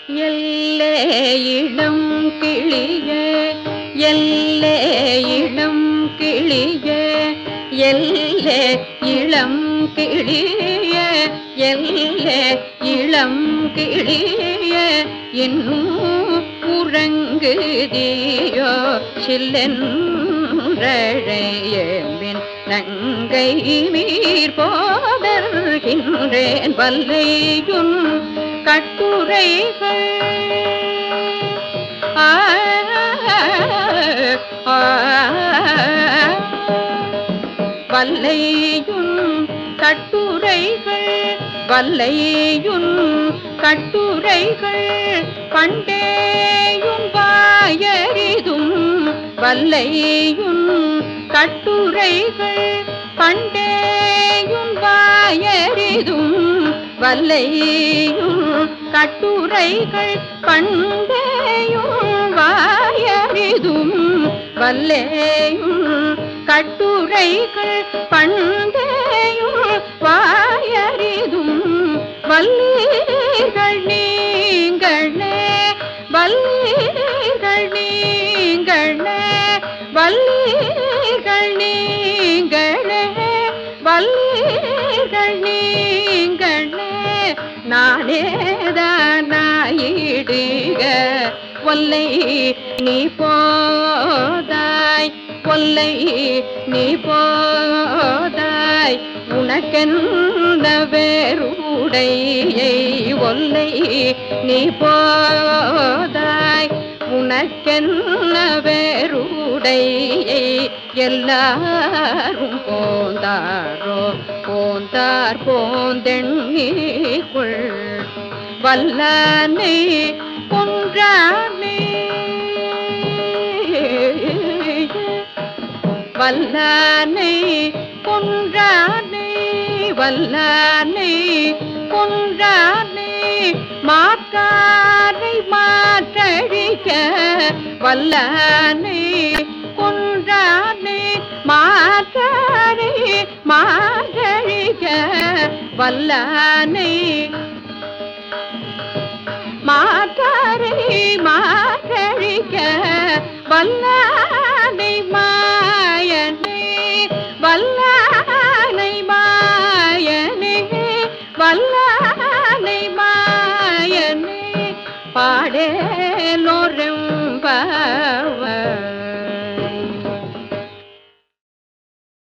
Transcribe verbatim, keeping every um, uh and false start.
எல்லே இளம் கிளியே எல்லே இளம் கிளியே எல்லே இளம் கிளியே எல்லே இளம் கிளியே இன்னும் உறங்குதியோ சில்லென்றழையேன் நங்கை மீர் போதர்கின்றேன் வல்லையுன் கட்டுரைகள் ஆ வல்லையுன் கட்டுரைகள் வல்லையுன் கட்டுரைகள் பண்டேயும் வாயறிதும் வல்லையுன் கட்டுரைகள் பண்டேயும் வாயறிதும் வல்லையும் கட்டுரைகள் பண்டேயும் வாயறிதும் வல்லேயும் கட்டுரைகள் பண்டேயும் வாயறிதும் வல்லீர்கள் நீங்களே வல்லீர்கள் நீங்களே வல்லீர்கள் நீங்களே வல்லீர்கள் நீங்களே நானேதானாயிடுக ஒல்லை நீ போதாய் ஒல்லை நீ போதாய் உனக்கென்ன வேறுடையை ஒல்லை நீ போதாய் உனக்கென்ன வேறுடையை எல்லாரும் போந்தாரோ போந்தார் போந்தெண்ணிக்குள் வல்லனை கொன்றானே வல்லனை கொன்றானே வல்லனை கொன்றானே மாற்றாரை மாற்றழிக்க வல்லனை கொன்றானே மாற்றாரை மாற்றழிக்க வல்லனை மாற்றாரை மாற்றழிக்க வல்ல